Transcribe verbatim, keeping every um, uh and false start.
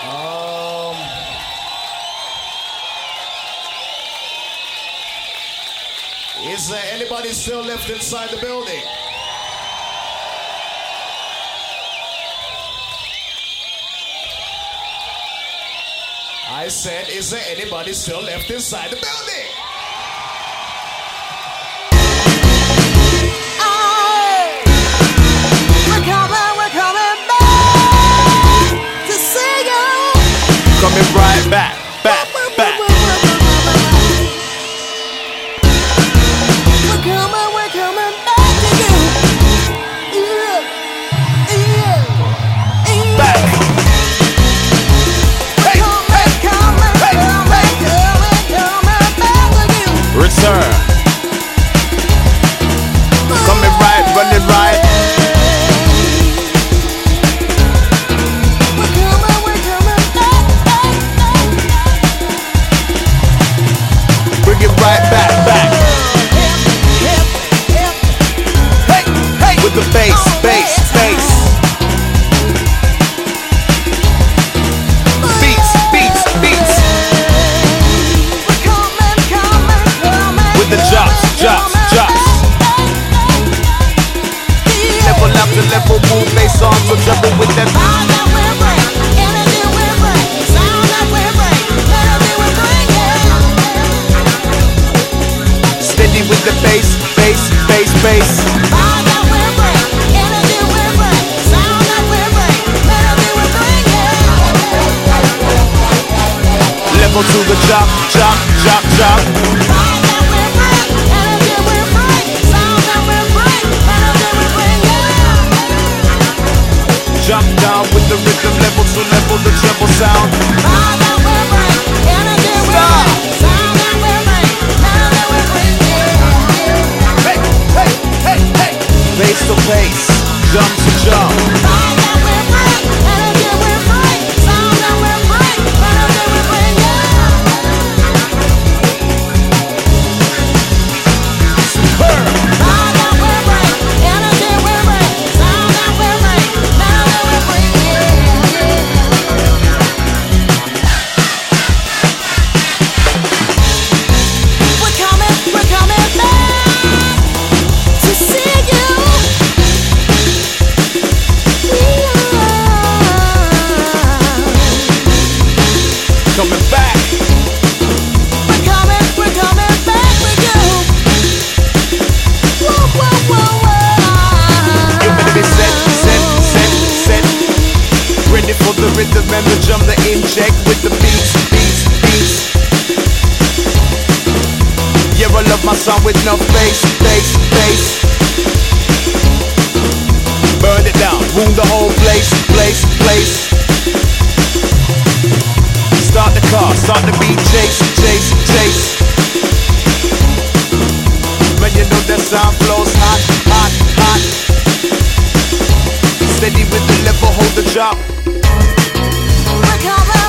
Um, is there anybody still left inside the building? I said, is there anybody still left inside the building? Oh, we're coming, we're coming back to see you. Coming right back, back, back. We're coming, we're coming back to you. Yeah, yeah, yeah. Back. Hey, hey, Coming, hey, coming, coming, coming back to you. return. Coming right, running right. We're coming, we're coming back, back, back. Bring it right back, back. Hip, hip, hip. Hey, hey. With the bass, bass, bass. Beats, beats, beats. We're coming, coming, coming. With the drops, drops, drops. Level after level, move bass on, so trouble with them. All that we bring, energy we bring, sound that we bring, melody we bring, yeah. Steady with the bass, bass, bass, bass. All that we bring, energy we bring, sound that we bring, melody we bring, yeah. Level to the drop, drop, drop, drop. All that we bring, energy we bring, sound that we bring, melody we bring, yeah. Jump down with the rhythm, level to level, the treble sound. All that we bring, energy we Stop. bring, sound that we bring, melody we bring, yeah. Hey, hey, hey, hey. Bass to bass, jump to jump. All that we bring, energy we bring, sound that we bring, melody we bring, yeah. Superb. All that we bring, energy we bring, sound that we bring, melody we bring, yeah. We're coming, we're coming back to see you. Coming back. We're coming, we're coming back with you. Whoa, whoa, whoa, whoa. You better be set, set, set, set. Ready for the rhythm and the drum to inject with the beats, beats, beats. Yeah, I love my song with no bass, bass, bass. Burn it down, wound the whole place, place, place. Start the car, start the beat, chase, chase, chase. Man, you know that sound flows hot, hot, hot. Steady with the level, hold the drop. We're coming,